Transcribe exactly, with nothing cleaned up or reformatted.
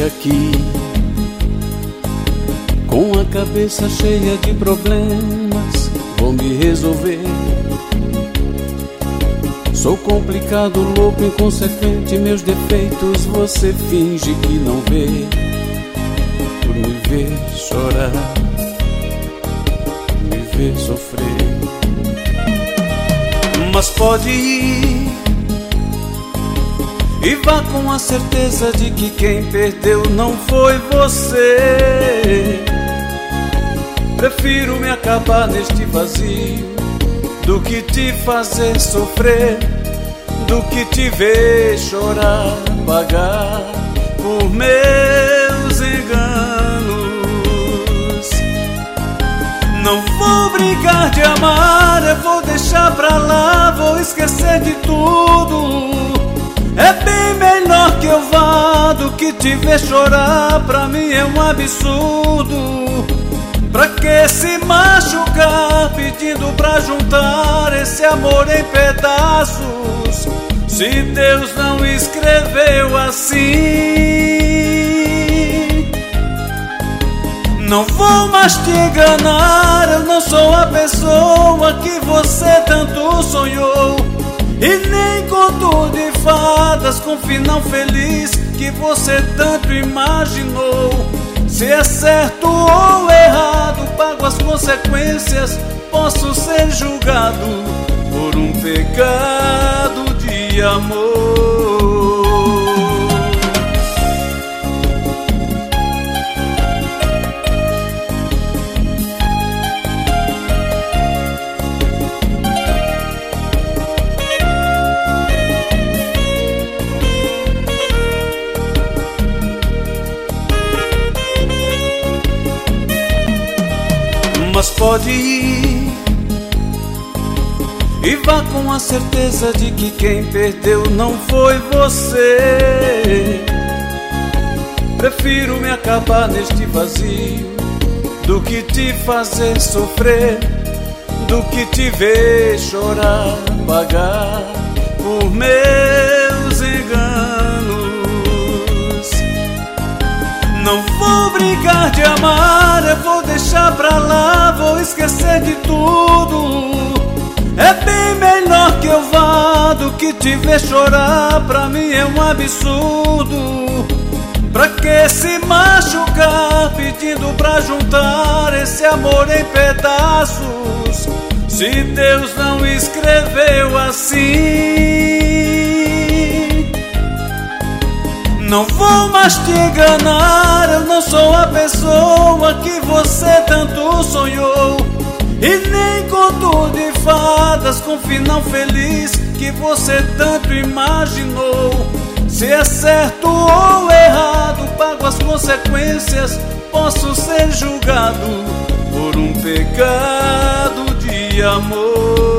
aqui, com a cabeça cheia de problemas, vou me resolver. Sou complicado, louco, inconsequente, meus defeitos você finge que não vê. Por me ver chorar, por me ver sofrer. Mas pode ir e vá com a certeza de que quem perdeu não foi você. Prefiro me acabar neste vazio do que te fazer sofrer, do que te ver chorar, pagar por meus enganos. Não vou brincar de amar, eu vou deixar pra lá, vou esquecer de tudo. É bem melhor que eu vá do que te ver chorar, pra mim é um absurdo. Pra que se machucar pedindo pra juntar esse amor em pedaços, se Deus não escreveu assim? Não vou mais te enganar, eu não sou a pessoa que você tanto sonhou, e nem conto de fadas com final feliz que você tanto imaginou. Se é certo ou errado, pago as consequências, posso ser julgado por um pecado de amor. Mas pode ir e vá com a certeza de que quem perdeu não foi você. Prefiro me acabar neste vazio do que te fazer sofrer, do que te ver chorar, pagar por meus enganos. Não vou brincar de amar, eu vou deixar pra lá, vou esquecer de tudo. É bem melhor que eu vá do que te ver chorar, pra mim é um absurdo. Pra que se machucar pedindo pra juntar esse amor em pedaços, se Deus não escreveu assim? Não vou mais te enganar, eu não sou a pessoa que você tanto sonhou, e nem conto de fadas com final feliz que você tanto imaginou. Se é certo ou errado, pago as consequências, posso ser julgado por um pecado de amor.